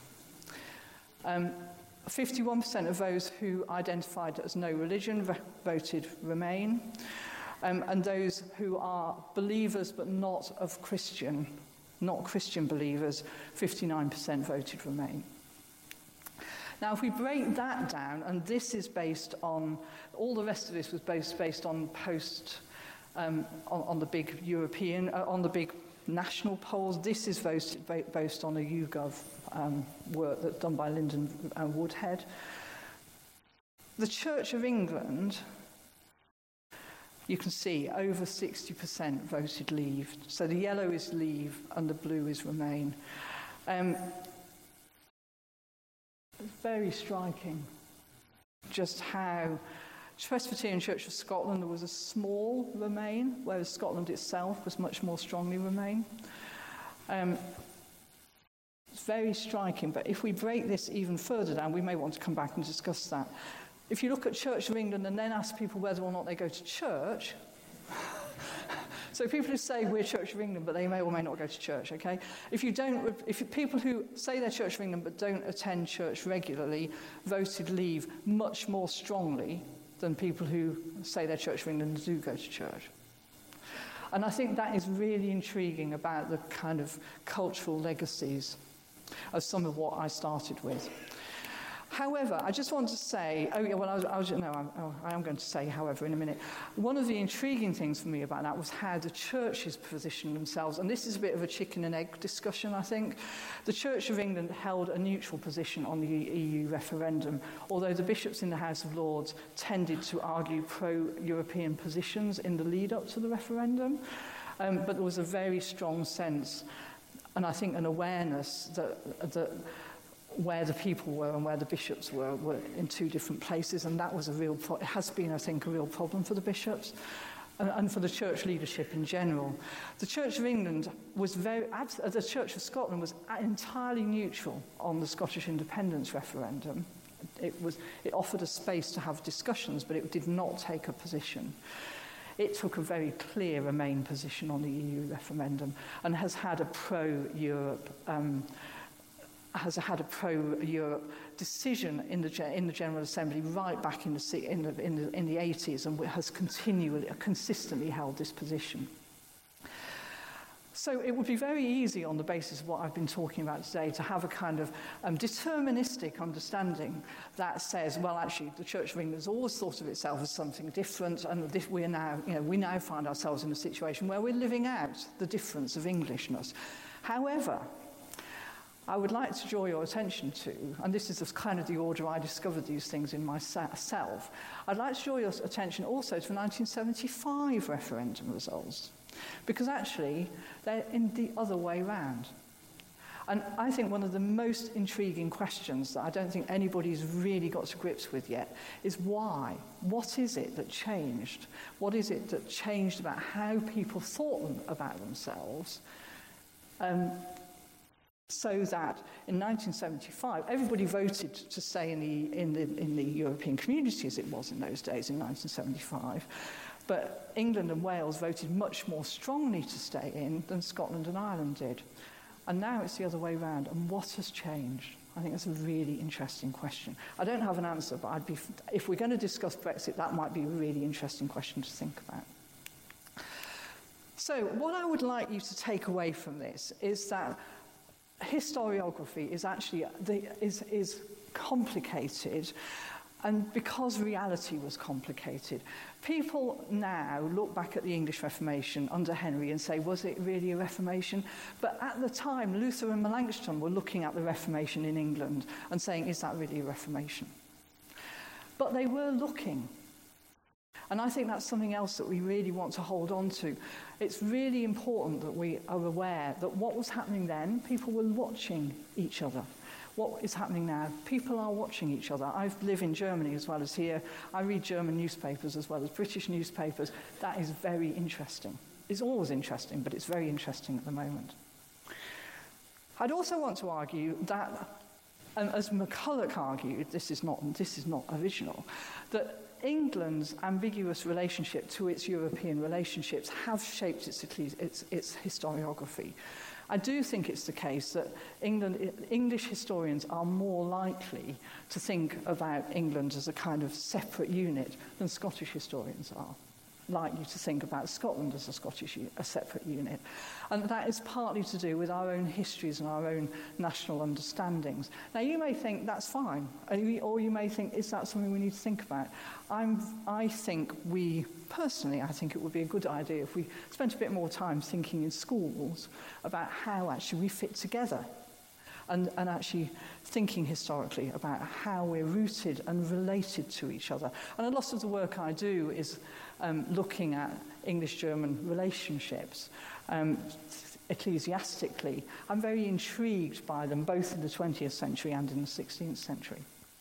A: 51% of those who identified as no religion voted Remain. And those who are believers but not Christian believers, 59% voted Remain. Now, if we break that down, and this is based on, all the rest of this was based on on the big European, on the big national polls. This is based on a YouGov work that's done by Lyndon Woodhead. The Church of England, you can see over 60% voted leave. So the yellow is leave and the blue is remain. It's very striking just how Presbyterian Church of Scotland, there was a small remain, whereas Scotland itself was much more strongly remain. It's very striking, but if we break this even further down, we may want to come back and discuss that. If you look at Church of England and then ask people whether or not they go to church, so people who say we're Church of England, but they may or may not go to church, okay? If people who say they're Church of England but don't attend church regularly voted leave much more strongly than people who say they're Church of England and do go to church. And I think that is really intriguing about the kind of cultural legacies of some of what I started with. However, I just want to say, I am going to say, however, in a minute. One of the intriguing things for me about that was how the churches positioned themselves, and this is a bit of a chicken and egg discussion, I think. The Church of England held a neutral position on the EU referendum, although the bishops in the House of Lords tended to argue pro-European positions in the lead-up to the referendum. But there was a very strong sense, and I think an awareness that where the people were and where the bishops were in two different places, and that was it has been, I think, a real problem for the bishops and for the church leadership in general. The Church of England the Church of Scotland was entirely neutral on the Scottish independence referendum. It offered a space to have discussions, but it did not take a position. It took a very clear Remain position on the EU referendum and has had a pro-Europe decision in the General Assembly right back in the 80s, and has consistently held this position. So it would be very easy, on the basis of what I've been talking about today, to have a kind of deterministic understanding that says, well, actually, the Church of England has always thought of itself as something different, and we now find ourselves in a situation where we're living out the difference of Englishness. However, I would like to draw your attention to, and this is kind of the order I discovered these things in myself, I'd like to draw your attention also to the 1975 referendum results, because actually they're in the other way round. And I think one of the most intriguing questions that I don't think anybody's really got to grips with yet is why? What is it that changed? What is it that changed about how people thought about themselves? So that in 1975, everybody voted to stay in the European community as it was in those days in 1975. But England and Wales voted much more strongly to stay in than Scotland and Ireland did. And now it's the other way around. And what has changed? I think that's a really interesting question. I don't have an answer, but if we're going to discuss Brexit, that might be a really interesting question to think about. So what I would like you to take away from this is that historiography is actually is complicated, and because reality was complicated, people now look back at the English Reformation under Henry and say, was it really a Reformation? But at the time, Luther and Melanchthon were looking at the Reformation in England and saying, is that really a Reformation? But they were looking. And I think that's something else that we really want to hold on to. It's really important that we are aware that what was happening then, people were watching each other. What is happening now, people are watching each other. I live in Germany as well as here. I read German newspapers as well as British newspapers. That is very interesting. It's always interesting, but it's very interesting at the moment. I'd also want to argue that, and as McCulloch argued, this is not original, that England's ambiguous relationship to its European relationships have shaped its historiography. I do think it's the case that English historians are more likely to think about England as a kind of separate unit than Scottish historians are. like you to think about Scotland as a separate unit. And that is partly to do with our own histories and our own national understandings. Now, you may think that's fine, or you may think, is that something we need to think about? I think it would be a good idea if we spent a bit more time thinking in schools about how actually we fit together. And actually thinking historically about how we're rooted and related to each other. And a lot of the work I do is looking at English-German relationships. Ecclesiastically, I'm very intrigued by them, both in the 20th century and in the 16th century.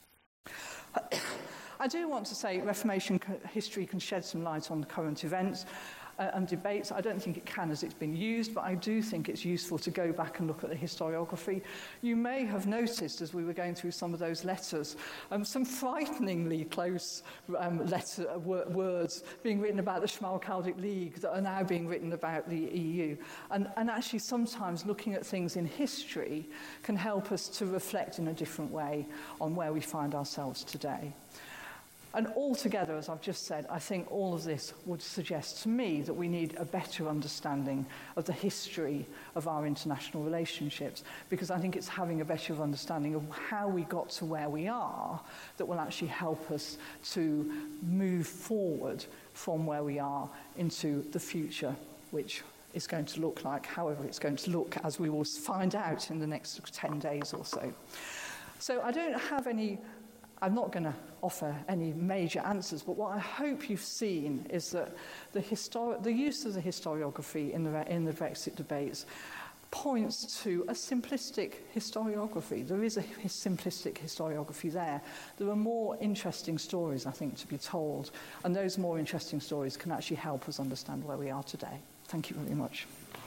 A: I do want to say Reformation history can shed some light on the current events and debates. I don't think it can as it's been used, but I do think it's useful to go back and look at the historiography. You may have noticed as we were going through some of those letters, some frighteningly close words being written about the Schmalkaldic League that are now being written about the EU. And actually sometimes looking at things in history can help us to reflect in a different way on where we find ourselves today. And altogether, as I've just said, I think all of this would suggest to me that we need a better understanding of the history of our international relationships, because I think it's having a better understanding of how we got to where we are that will actually help us to move forward from where we are into the future, which is going to look like, however it's going to look, as we will find out in the next 10 days or so. So I'm not going to offer any major answers, but what I hope you've seen is that the use of the historiography in the Brexit debates points to a simplistic historiography. There is a simplistic historiography there. There are more interesting stories, I think, to be told, and those more interesting stories can actually help us understand where we are today. Thank you very much.